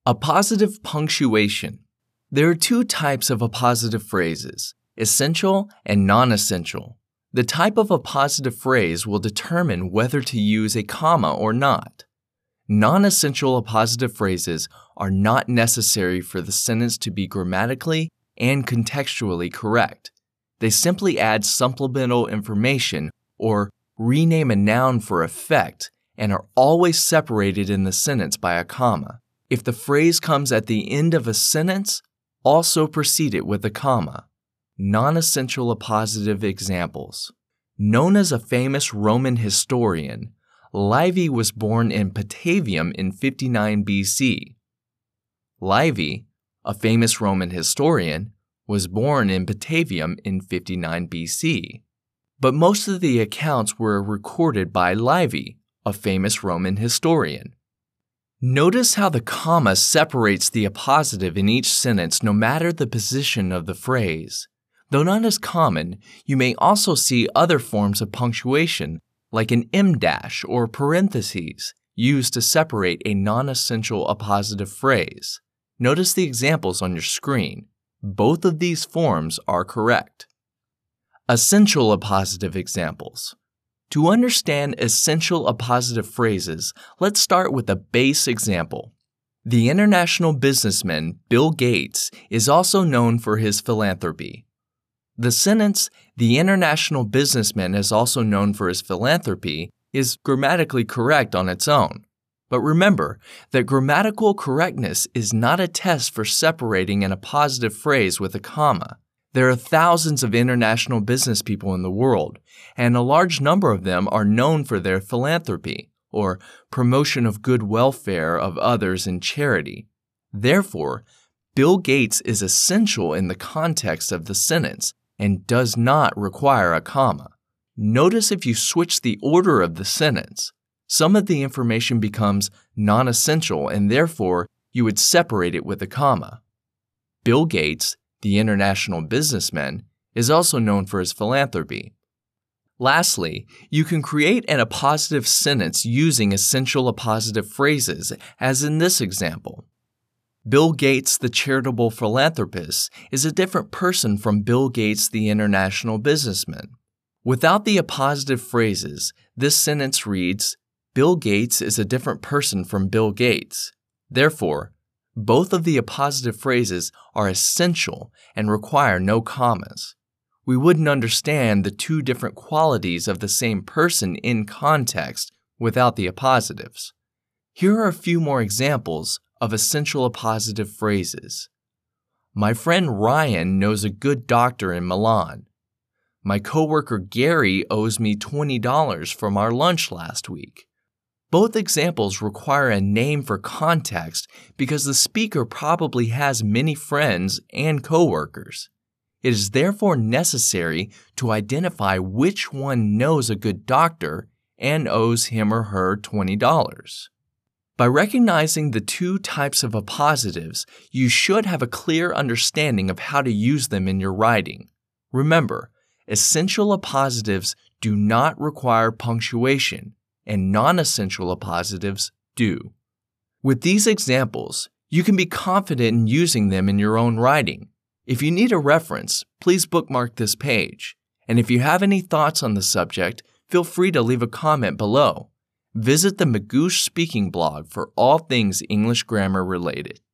Appositive punctuation. There are two types of appositive phrases, essential and non-essential. The type of appositive phrase will determine whether to use a comma or not. Non-essential appositive phrases are not necessary for the sentence to be grammatically and contextually correct. They simply add supplemental information or rename a noun for effect and are always separated in the sentence by a comma. If the phrase comes at the end of a sentence, also precede it with a comma. Non-essential appositive examples. Known as a famous Roman historian, Livy was born in Patavium in 59 BC. Livy, a famous Roman historian, was born in Patavium in 59 BC. But most of the accounts were recorded by Livy, a famous Roman historian. Notice how the comma separates the appositive in each sentence no matter the position of the phrase. Though not as common, you may also see other forms of punctuation, like an em-dash or parentheses, used to separate a non-essential appositive phrase. Notice the examples on your screen. Both of these forms are correct. Essential appositive examples. To understand essential appositive phrases, let's start with a base example. The international businessman Bill Gates is also known for his philanthropy. The sentence, "The international businessman is also known for his philanthropy," is grammatically correct on its own. But remember that grammatical correctness is not a test for separating an appositive phrase with a comma. There are thousands of international business people in the world, and a large number of them are known for their philanthropy, or promotion of good welfare of others in charity. Therefore, Bill Gates is essential in the context of the sentence and does not require a comma. Notice if you switch the order of the sentence, some of the information becomes non-essential and therefore you would separate it with a comma. Bill Gates, the international businessman, is also known for his philanthropy. Lastly, you can create an appositive sentence using essential appositive phrases, as in this example. Bill Gates, the charitable philanthropist, is a different person from Bill Gates, the international businessman. Without the appositive phrases, this sentence reads, Bill Gates is a different person from Bill Gates. Therefore, both of the appositive phrases are essential and require no commas. We wouldn't understand the two different qualities of the same person in context without the appositives. Here are a few more examples of essential appositive phrases. My friend Ryan knows a good doctor in Milan. My coworker Gary owes me $20 from our lunch last week. Both examples require a name for context because the speaker probably has many friends and coworkers. It is therefore necessary to identify which one knows a good doctor and owes him or her $20. By recognizing the two types of appositives, you should have a clear understanding of how to use them in your writing. Remember, essential appositives do not require punctuation, and non-essential appositives do. With these examples, you can be confident in using them in your own writing. If you need a reference, please bookmark this page. And if you have any thoughts on the subject, feel free to leave a comment below. Visit the Magoosh Speaking blog for all things English grammar related.